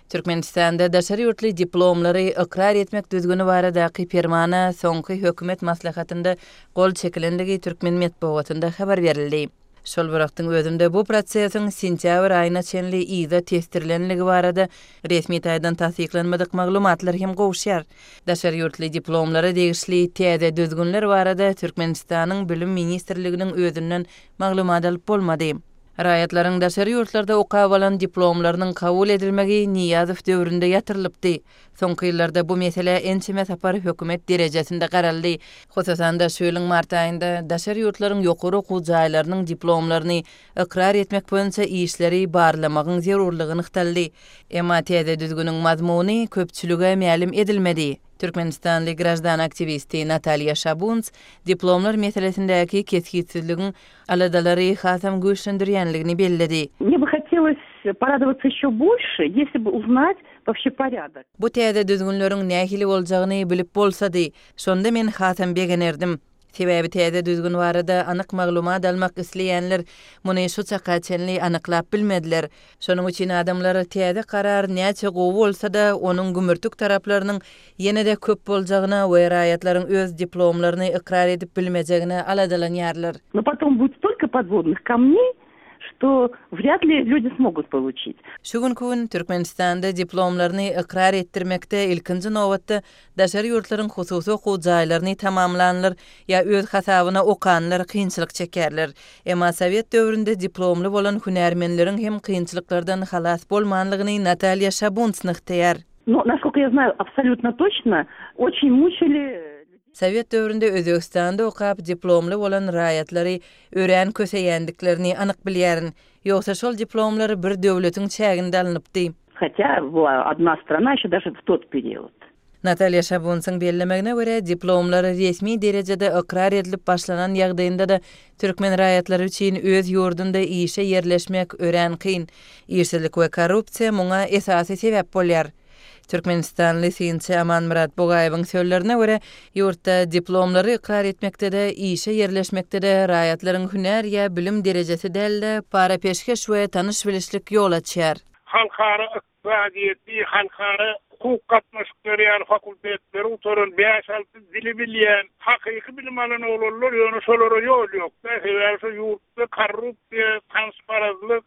Türkmenistanda daşary ýurtly diplomlary ikrar etmek düzgünü baradaky permana soňky hökümet maslahatynda gol çekilendigi Türkmen medeniýetinde habar berildi. Şol wagtyň özünde bu prosesiň sentýabr aýyna çenli ýyda testirilenligi barada resmi taýdan tasdiklanmadyk maglumatlar hem gowşýar. Daşary ýurtly diplomlary degişli täze düzgünler barada Türkmenistanyň bilim ministrliginiň özünden maglumat alyp bolmady. Raýatlaryň daşary ýurtlarda okap alan diplomlarynyň kabul edilmegi Niýazow döwründe ýatyrylypdy. Soňky ýyllarda bu mesele ençeme tapar hökümet derejesinde garaldy. Hosasan da şu ýylyň mart aýynda daşary ýurtlaryň ýokary okuw jaýlarynyň diplomlaryny ikrar etmek boýunça işleri barlamagyň zerurlygyny ykdaldy. Emma täze düzgünüň mazmuny köpçülige ma'lum edilmedi. Türkmenistanly grajdan aktivisti Natalya Shabuns diplomlar meselesindäki keskitsizligiň aladalary hasam güýçlendirýänligini bellädi. Мне бы хотелось порадоваться еще больше, если бы узнать вообще порядок. Bu täze düzgünleriň nähili boljagyny bilip bolsady, şonda men hasam begenerdim. Sebäbi täze düzgün barada anyk maglumat almak isleýänler muny şu çaka çenli anyklap bilmediler. Şonuň üçin adamlar täze karar näçe gowy bolsa-da onuň gümürtük taraplarynyň ýene-de köp boljagyna we raýatlaryň öz diplomlaryny ikrar edip bilmejegine aladalanýarlar. Но потом будет столько подводных камней, что вряд ли люди смогут получить. Şugun Türkmenistanda diplomlaryny ikrar etdirmekde ilkinji nowatda daşary ýurtlaryň hususy okuw jaýlaryny tamamlanlar ýa öz hasabyna okanlar kynçylyk çekerler. Emma Sowet döwründe diplomly bolan hünärmenleriň hem kynçylyklardan halas bolmanlygyny Natalya Shabuns nykdýar. Но, насколько я знаю, абсолютно точно, очень мучили. Sowet döwründe Özbekistanda okap diplomly bolan raýatlary ören köseýändiklerini anyk bilýärin. Ýogsa şol diplomlary bir döwletiň çäginde alınıpdy. Хотя была одна страна еще даже в тот период. Natalya Shabuns'ın bellemegine göre diplomlary resmi derejede ikrar edilip başlanan ýagdaýynda da türkmen raýatlary üçin öz ýurdunda işe yerleşmek ören kyn. Işsizlik we korrupsiýa muňa esasy sebäp bolýar. Türkmenistanly synçy Aman Murat Bogaýewiň sözlerine göre ýurtda diplomlary ikrar etmekde de işe yerleşmekde de raýatlaryň hünär ýa bilim derejesi däl para peşkeş we tanyş bilişlik ýol açýar. Halkara iqtisadiýeti, halkara hukuk gatnaşyklary ýa fakultetleri oturan 5-6 dili bilýän, hakyky bilim alan olanlar ýöne şolara ýol ýok. Täze ýurtda korrupsiýa, transparentlik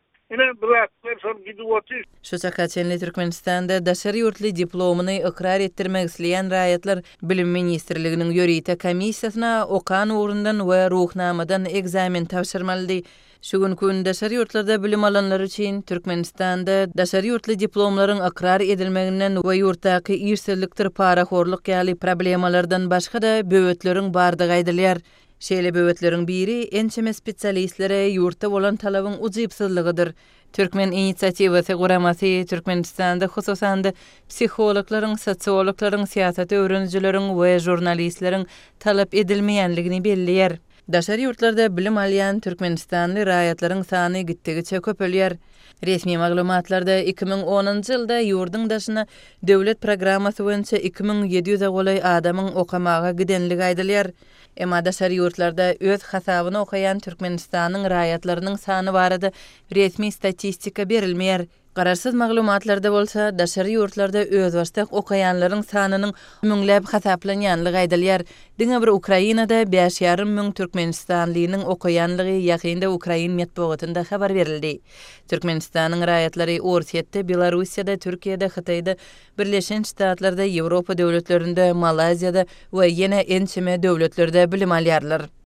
Şu çakaçenli Türkmenistanda daşary ýurtly diplomuny ikrar etdirmek isleýän raýatlar bilim ministrliginiň ýörite komissiýasyna okan urundan we ruhnamadan egzamin tapşyrmaly. Şugun daşary ýurtlarda bilim alanlar üçin Türkmenistanda daşary ýurtly diplomlaryň ikrar edilmeginden we ýurtdaky işsizlikdir, paraxorlyk ýaly problemalardan başga da böwetlerin bardygy aýdylýar. Şeýle böwetlerin biri ençeme spesialistlere ýurtda bolan talabyň uzypsyzlygydyr. Türkmen inisiatiwasy guramasy Türkmenistanda hususan da psihologlaryň, sosiologlaryň, siýasat öwrenijileriň we jurnalistleriň talap edilmeýänligini belliýär. Daşary ýurtlarda bilim alýan Türkmenistanly raýatlaryň sany gitdigiçe köpelýär. Resmi maglumatlarda 2010-njy ýylda ýurdyň daşyna döwlet programmasy boýunça 2700 golay adamyň okamaga gidenligi aýdylýar. Emma daşary ýurtlarda öz hasabyna okayan Türkmenistanyň raýatlarynyň sany barada resmi statistika berilmeýär. Gararsız maglumatlarda bolsa, daşary ýurtlarda öz başda okayanlaryň sanynyň müňläp hasaplanýanlygy aýdylýar. Diňe bir Ukrainada 5,5 müň Türkmenistanlynyň okayanlygy ýakynda Ukrain medeniýetinde habar berildi. Türkmenistanyň raýatlary Orsiýetde, Belarusiýada, Türkiýede, Hytaýda, Birleşen Ştatlarda, Ýewropa döwletlerinde, Malaziýada we ýene ençeme döwletlerde bilim alýarlar.